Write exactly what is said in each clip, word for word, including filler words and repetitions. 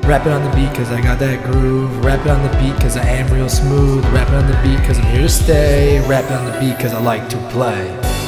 Rap it on the beat cause I got that groove. Rap it on the beat cause I am real smooth. Rap it on the beat cause I'm here to stay. Rap it on the beat cause I like to play.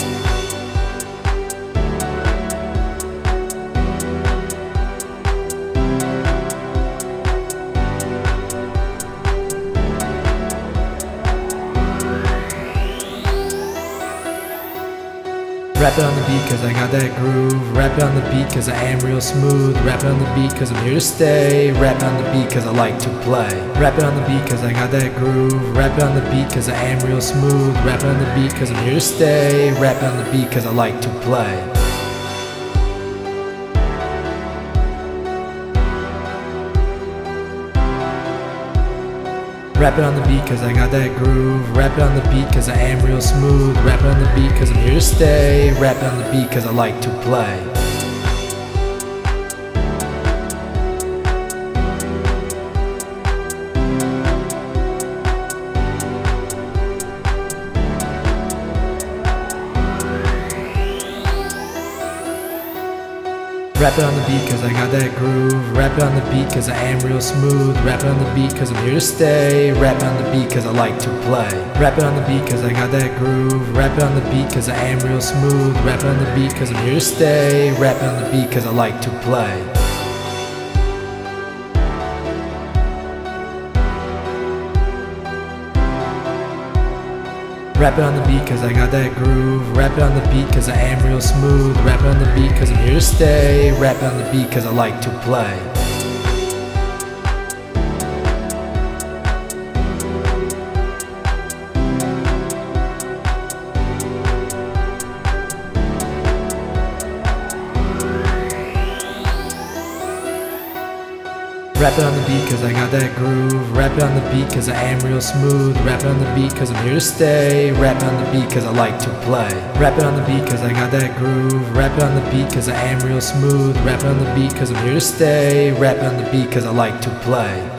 Rap it on the beat cause I got that groove. Rap it on the beat cause I am real smooth. Rap it on the beat cause I'm here to stay. Rap it on the beat cause I like to play. Rap it on the beat cause I got that groove. Rap it on the beat cause I am real smooth. Rap it on the beat cause I'm here to stay. Rap it on the beat cause I like to play. Rap it on the beat cause I got that groove. Rap it on the beat cause I am real smooth. Rap it on the beat cause I'm here to stay. Rap it on the beat cause I like to play. Rap it on the beat cause I got that groove. Rap it on the beat cause I am real smooth. Rap it on the beat cause I'm here to stay. Rap it on the beat cause I like to play. Rap it on the beat cause I got that groove. Rap it on the beat cause I am real smooth. Rap it on the beat cause I'm here to stay. Rap it on the beat cause I like to play. Rap it on the beat cause I got that groove. Rap it on the beat cause I am real smooth. Rap it on the beat cause I'm here to stay. Rap it on the beat cause I like to play. Rap it on the beat cause I got that groove. Rap it on the beat cause I am real smooth. Rap it on the beat cause I'm here to stay. Rap it on the beat cause I like to play. Rap it on the beat cause I got that groove. Rap it on the beat cause I am real smooth. Rap it on the beat cause I'm here to stay. Rap it on the beat cause I like to play.